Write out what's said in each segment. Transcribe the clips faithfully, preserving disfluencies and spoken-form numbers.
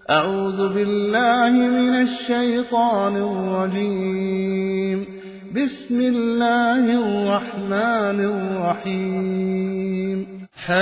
أعوذ بالله من الشيطان الرجيم. بسم الله الرحمن الرحيم.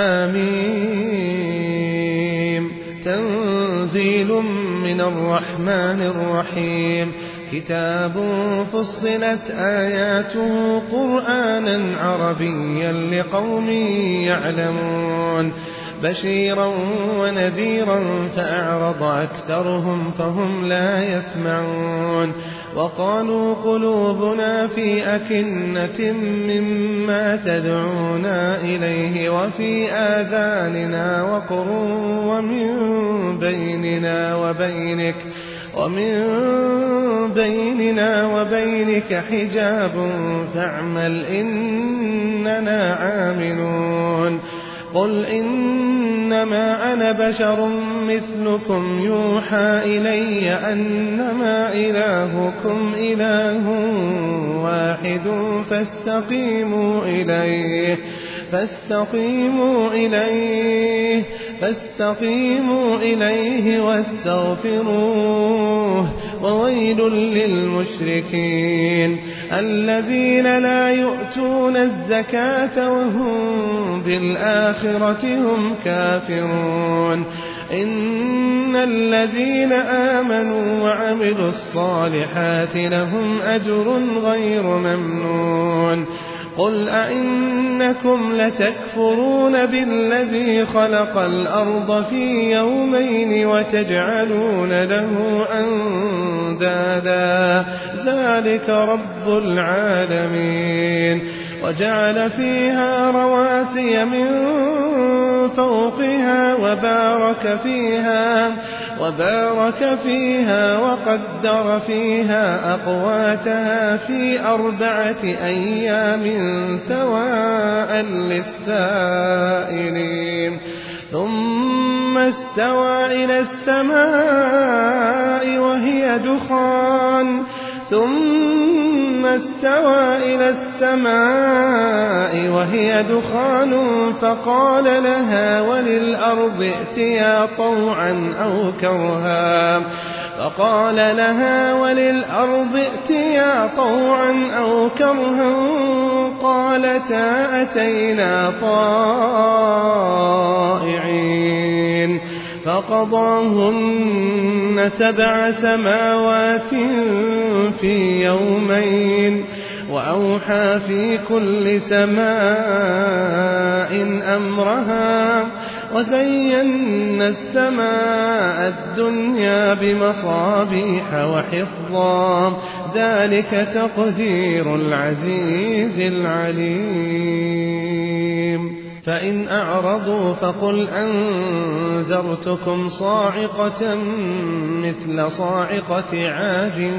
حميم. تنزيل من الرحمن الرحيم. كتاب فصلت آياته قرآنا عربيا لقوم يعلمون بشيرا ونذيرا فأعرض أكثرهم فهم لا يسمعون وقالوا قلوبنا في أكنة مما تدعونا إليه وفي آذاننا وقر ومن بيننا وبينك ومن بيننا وبينك حجاب فاعمل إننا عاملون قل إنما أنا بشر مثلكم يوحى إلي أنما إلهكم إله واحد فاستقيموا إليه فاستقيموا إليه فاستقيموا إليه واستغفروه وويل للمشركين الذين لا يؤتون الزكاة وهم بالآخرة هم كافرون إن الذين آمنوا وعملوا الصالحات لهم أجر غير ممنون قل أئنكم لتكفرون بالذي خلق الأرض في يومين وتجعلون له أندادا ذلك رب العالمين وجعل فيها رواسي من فوقها وبارك فيها وبارك فيها وقدر فيها أقواتها في أربعة أيام سواء للسائلين ثم استوى إلى السماء وهي دخان ثم استوى إلى السماء وهي دخان فقال لها وللأرض ائتيا طوعا أو كرها فقال لها وللأرض ائتيا طوعا أو كرها قالتا أتينا طائعين فقضاهن سبع سماوات في يومين وأوحى في كل سماء أمرها وزينا السماء الدنيا بمصابيح وحفظا ذلك تقدير العزيز العليم فإن أعرضوا فقل أنذرتكم صاعقة مثل صاعقة عاد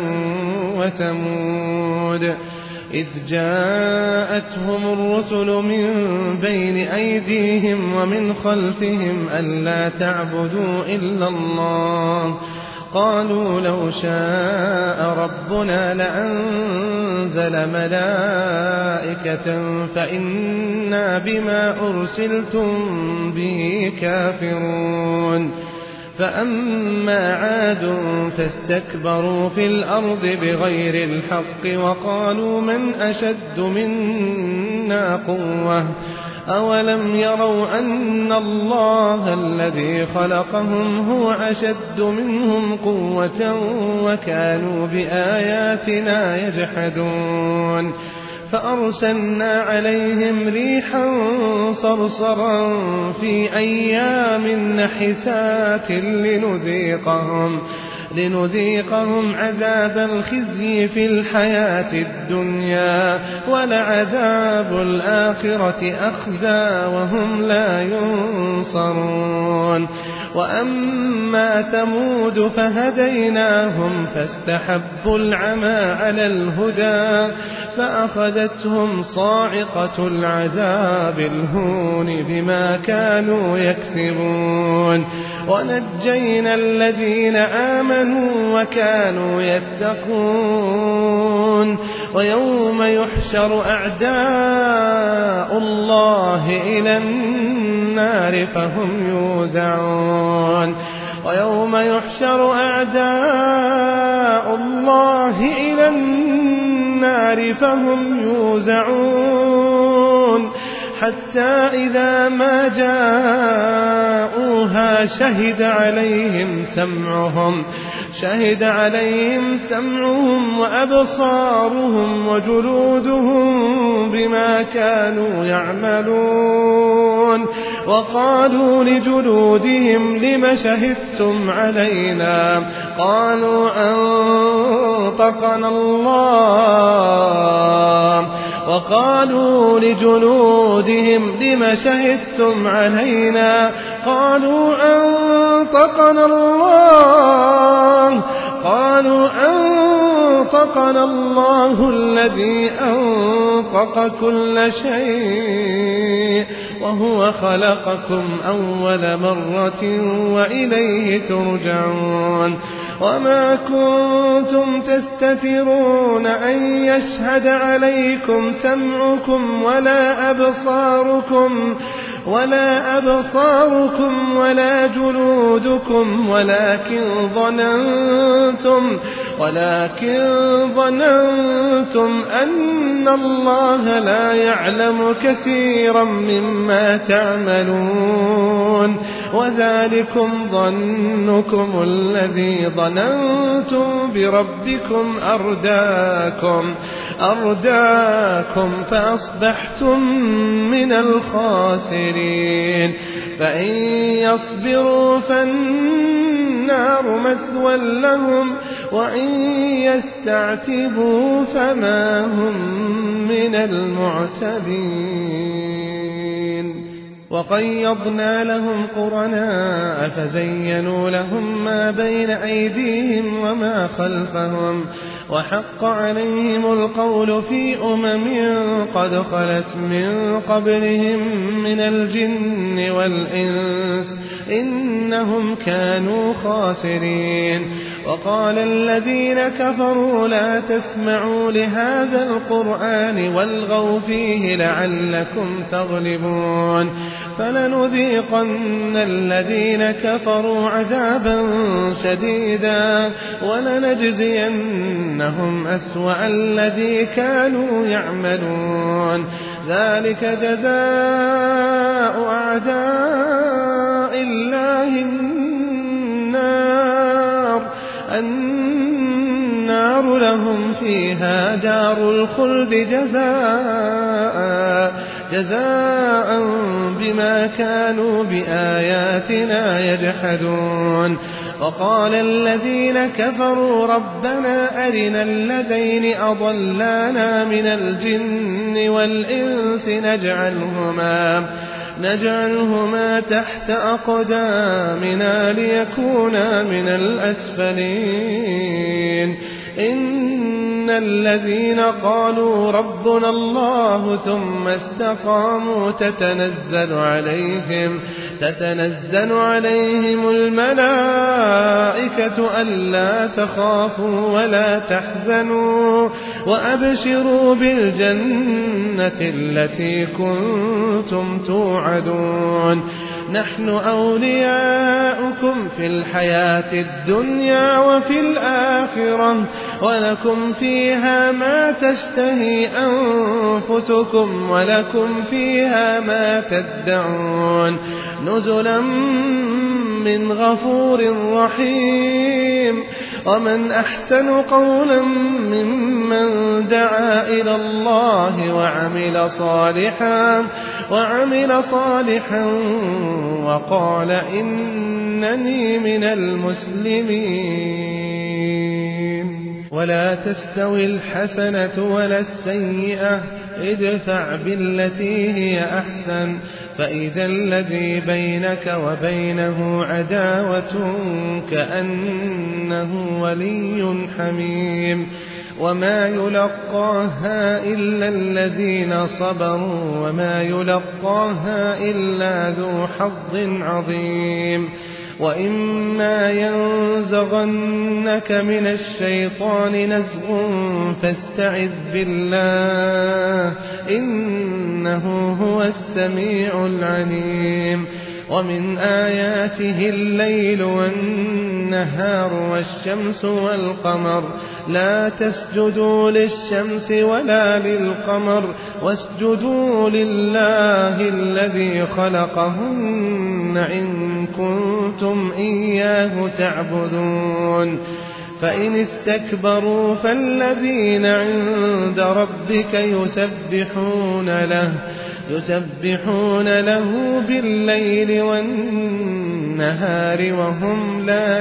وثمود إذ جاءتهم الرسل من بين أيديهم ومن خلفهم ألا تعبدوا إلا الله قالوا لو شاء ربنا لأنزل ملائكة فإنا بما أرسلتم به كافرون فأما عاد فاستكبروا في الأرض بغير الحق وقالوا من أشد منا قوة أولم يروا أن الله الذي خلقهم هو أشد منهم قوة وكانوا بآياتنا يجحدون فأرسلنا عليهم ريحا صرصرا في أيام نحسات لنذيقهم لنذيقهم عذاب الخزي في الحياة الدنيا ولعذاب الآخرة أخزى وهم لا ينصرون وأما ثمود فهديناهم فاستحبوا العمى على الهدى فأخذتهم صاعقة العذاب الهون بما كانوا يكسبون ونجينا الذين آمنوا وكانوا يتقون ويوم يحشر أعداء الله إلى النار فهم يوزعون ويوم يحشر أعداء الله إلى النار فهم يوزعون حتى إذا ما جاءوها شهد عليهم سمعهم شهد عليهم سمعهم وأبصارهم وجلودهم بما كانوا يعملون وقالوا لجلودهم لم شهدتم علينا قالوا أنطقنا الله وقالوا لجلودهم لم شهدتم علينا قالوا أنطقنا الله قالوا أنطقنا الله الذي أنطق كل شيء وهو خلقكم أول مرة وإليه ترجعون وما كنتم تستترون أن يشهد عليكم سمعكم ولا أبصاركم ولا أبصاركم ولا جلودكم ولكن ظننتم ولكن ظننتم أن الله لا يعلم كثيرا مما تعملون وذلكم ظنكم الذي ظننتم بربكم أرداكم أرداكم فأصبحتم من الخاسرين فإن يصبروا فالنار مثوى لهم وإن يستعتبوا فما هم من المعتبين وقيضنا لهم قرناء فزينوا لهم ما بين أيديهم وما خلفهم وحق عليهم القول في أمم قد خلت من قبلهم من الجن والإنس إنهم كانوا خاسرين وقال الذين كفروا لا تسمعوا لهذا القرآن والغوا فيه لعلكم تغلبون فلنذيقن الذين كفروا عذابا شديدا ولنجزينهم أسوأ الذي كانوا يعملون ذلك جزاء أعداء الله النار النار لهم فيها دار الخلد جزاء جزاء بما كانوا بآياتنا يجحدون وقال الذين كفروا ربنا أرنا الذين أضلانا من الجن والإنس نجعلهما نجعلهما تحت أقدامنا ليكونا من الأسفلين إن الذين قالوا ربنا الله ثم استقاموا تتنزل عليهم تتنزل عليهم الملائكة ألا تخافوا ولا تحزنوا وأبشروا بالجنة التي كنتم توعدون نحن أولياؤكم في الحياة الدنيا وفي الآخرة ولكم فيها ما تشتهي أنفسكم ولكم فيها ما تدعون نزلا من غفور رحيم ومن أحسن قولا ممن دعا إلى الله وعمل صالحا وعمل صالحا وقال إنني من المسلمين ولا تستوي الحسنة ولا السيئة ادفع بالتي هي أحسن فإذا الذي بينك وبينه عداوة كأنه ولي حميم وما يلقاها إلا الذين صبروا وما يلقاها إلا ذو حظ عظيم وإما ينزغنك من الشيطان نزغ فاستعذ بالله إنه هو السميع العليم ومن آياته الليل والنهار والشمس والقمر لا تسجدوا للشمس ولا للقمر واسجدوا لله الذي خلقهن إن كنتم إياه تعبدون فإن استكبروا فالذين عند ربك يسبحون له يسبحون له بالليل والنهار وهم لا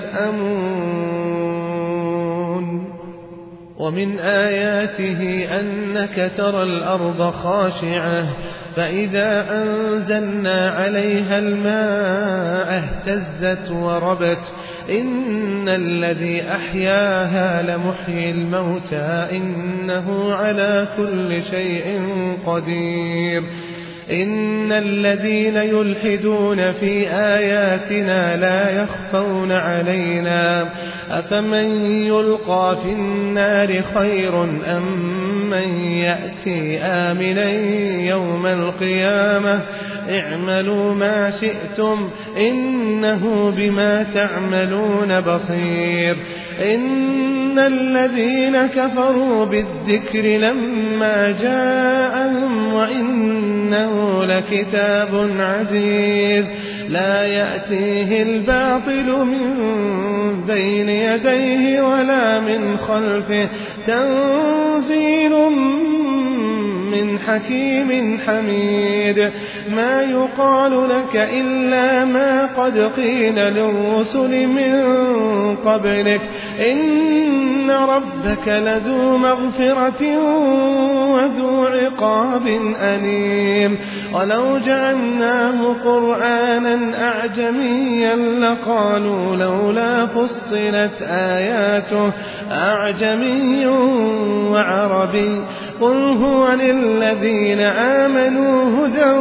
يسأمون ومن آياته أنك ترى الأرض خاشعة فإذا أنزلنا عليها الماء اهتزت وربت إن الذي أحياها لمحيي الموتى إنه على كل شيء قدير إن الذين يلحدون في آياتنا لا يخفون علينا أفمن يلقى في النار خير أم من يأتي آمنا يوم القيامة اعملوا ما شئتم إنه بما تعملون بصير إن الذين كفروا بالذكر لما جاءهم وإنه لكتاب عزيز لا يأتيه الباطل من بين يديه ولا من خلفه تنزيل من حكيم حميد ما يقال لك إلا ما قد قيل للرسل من قبلك إن ربك لذو مغفرة وذو عقاب أليم ولو جعلناه قرآنا أعجميا لقالوا لولا فصلت آياته أعجمي وعربي قل هو للذين آمنوا هدى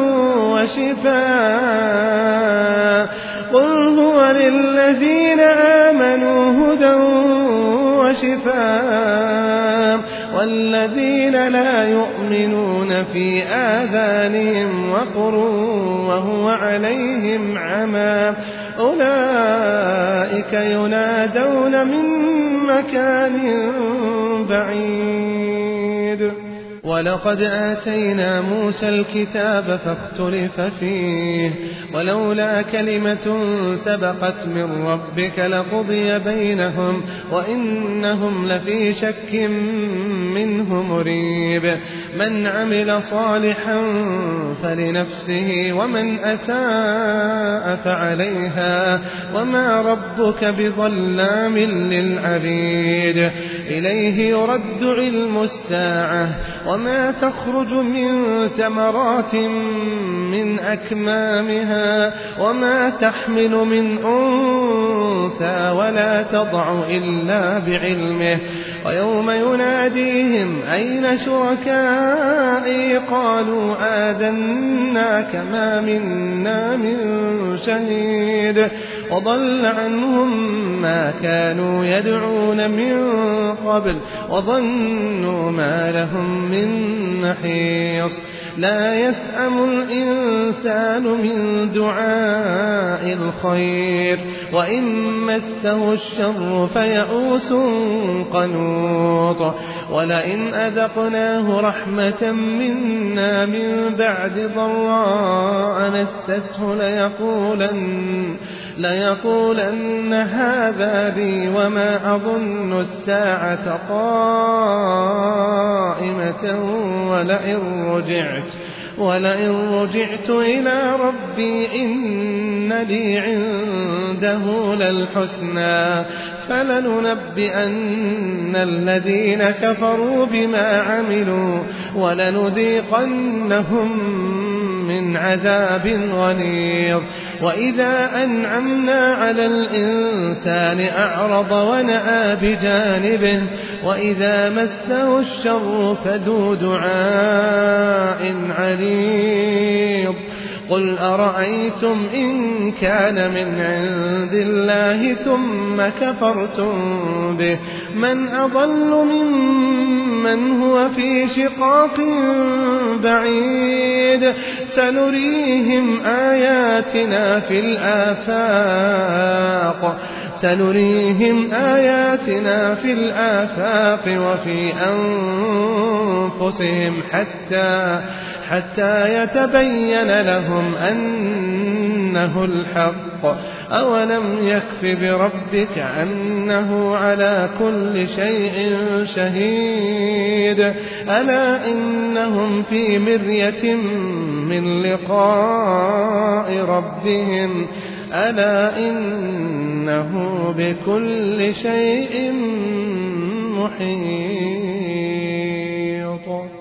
وشفاء قل هو للذين آمنوا هدى وشفاء والذين لا يؤمنون في آذانهم وقر وهو عليهم عمى أولئك ينادون من مكان بعيد ولقد آتينا موسى الكتاب فاختلف فيه ولولا كلمة سبقت من ربك لقضي بينهم وإنهم لفي شك منه مريب من عمل صالحا فلنفسه ومن أساء فعليها وما ربك بظلام للعبيد إليه يرد علم الساعة وما تخرج من ثمرات من أكمامها وما تحمل من أنثى ولا تضع إلا بعلمه ويوم يناديهم أين شركائي قالوا آذناك ما منا من شهيد وضل عنهم ما كانوا يدعون من قبل وظنوا ما لهم من محيص لا يسأم الإنسان من دعاء الخير وإن مسه الشر فيئوس قنوط ولئن أذقناه رحمة منا من بعد ضراء مسته ليقولن ليقولن هذا لي وما أظن الساعة قائمة ولئن رجعت ولئن رجعت إلى ربي إن لي عنده للحسنى فلننبئن الذين كفروا بما عملوا ولنذيقنهم من عذاب غليظ وإذا أنعمنا على الإنسان أعرض ونأى بجانبه وإذا مسه الشر فذو دعاء عريض قل أرأيتم إن كان من عند الله ثم كفرتم به من أضل ممن هو في شقاق بعيد سنريهم آياتنا في الآفاق سنريهم آياتنا في الآفاق وفي أنفسهم حتى حتى يتبين لهم أنه الحق. أولم يكف بربك أنه على كل شيء شهيد. ألا إنهم في مرية من لقاء ربهم ألا إنه بكل شيء محيط.